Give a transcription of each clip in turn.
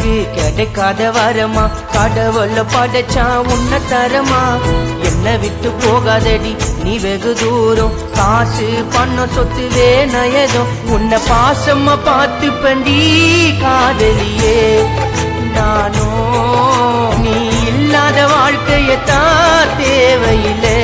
எனக்கு கிடைக்காத வரமா கடவுள படைச்சா உன்ன தரமா என்ன விட்டு போகாதடி நீ வெகு தூரம் காசு பணம் சொத்து வேணயதும் உன்னை பாசமா பார்த்து பண்டி காதலியே நானோ நீ இல்லாத வாழ்க்கையத்தான் தேவையில்லை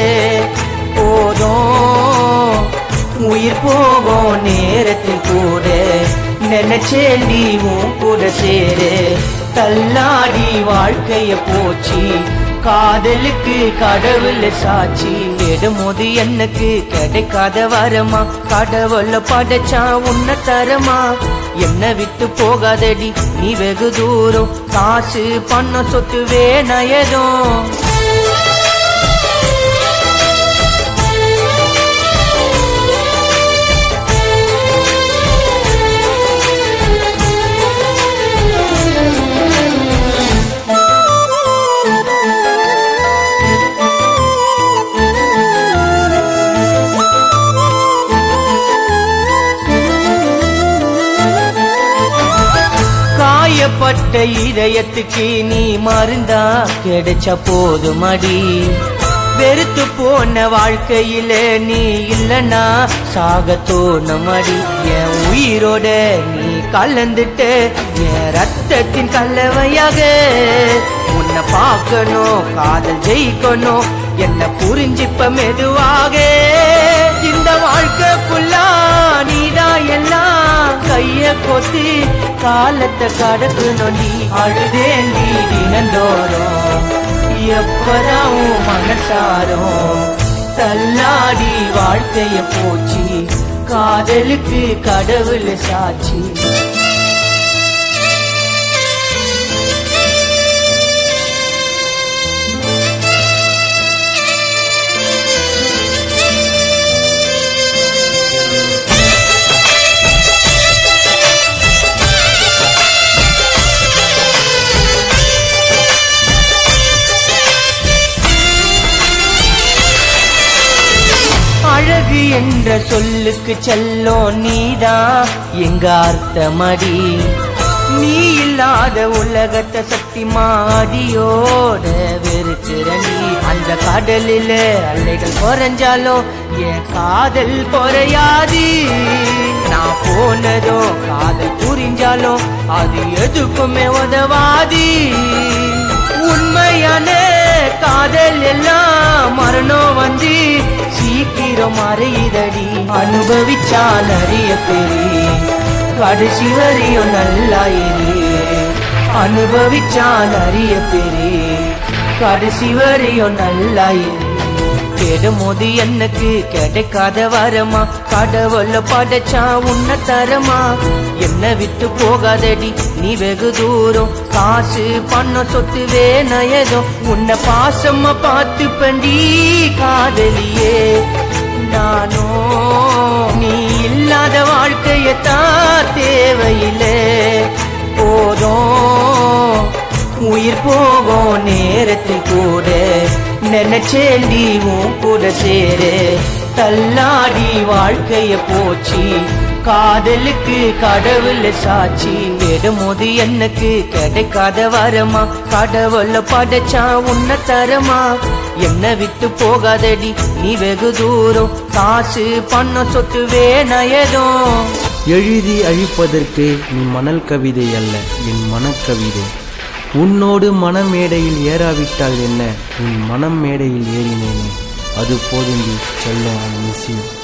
போதும் உயிர் போகும் நேரத்தில் கூட நினைச்சேண்டி உன் கூட சேரு தள்ளாடி வாழ்க்கைய போச்சு காதலுக்கு கடவுள் சாட்சி விடும்போது எனக்கு கிடைக்காத வரமா கடவுள படைச்சா உன்ன தரமா என்ன விட்டு போகாதடி நீ வெகு தூரம் காசு பணம் சொத்து வேணயதும் பட்ட இதயத்துக்கு நீ மருந்தா கிடைச்ச போதுமடி வெறுத்து போன வாழ்க்கையில நீ இல்லனா சாக தோணுமடி என் உயிரோட நீ கலந்துட்ட என் ரத்தத்தின் கலவையாக உன்னை பார்க்கணும் காதல் ஜெயிக்கணும் என்ன புரிஞ்சிப்ப மெதுவாக இந்த வாழ்க்கை ஃபுல்லா நீதான் எல்லாம் கைய கொத்தி காலத்தை கடக்கணும் நீ அழுதேண்டி தினந்தோறும் எப்பதான் மனசாரும் தள்ளாடி வாழ்க்கைய போச்சு காதலுக்கு கடவுள் சாட்சி அழகு என்ற சொல்லுக்கு செல்லும் நீதான் எங்க அர்த்தமடி நீ இல்லாத உலகத்தை சக்தி மாடியோட வெறுக்கிற நீ அந்த கடலில அலைகள் குறைஞ்சாலும் என் காதல் குறையாது நான் போனதோ காதல் புரிஞ்சாலும் அது எதுக்குமே உதவாது உண்மையான காதல் எல்லாம் மரணம் வந்து சீக்கிரம் மறையுதடி அனுபவிச்சா நிறைய பேரு கடைசி வரையும் நல்லாயிரு அனுபவிச்சா நிறைய பேரு கடைசி வரையும் நல்லாயிரு தேடும்போது எனக்கு கிடைக்காத வரமா கடவுள படைச்சா உன்ன தரமா என்ன விட்டு போகாதடி நீ வெகு தூரம் காசு பணம் சொத்து வேணயதும் உன்னை பாசமா பார்த்து பண்டி காதலியே நானோ நீ இல்லாத வாழ்க்கையத்தான் தேவையில்லை போதும் உயிர் போகும் நேரத்தில் கூட நினைச்சேண்டி உன் கூட சேரு தள்ளாடி வாழ்க்கைய போச்சு காதலுக்கு கடவுள் சாட்சி விடும்போது எனக்கு கிடைக்காத வரமா கடவுள படைச்சா உன்ன தரமா என்ன விட்டு போகாதடி நீ வெகு தூரம் காசு பணம் சொத்து வேணயதும் எழுதி அழிப்பதற்கு நீ மணல் கவிதை அல்ல என் மனக்கவிதை உன்னோடு மனமேடையில் ஏறாவிட்டால் என்ன உன் மனம் மேடையில் ஏறினேனே அது போதும் செல்லும் மிஸ் யூ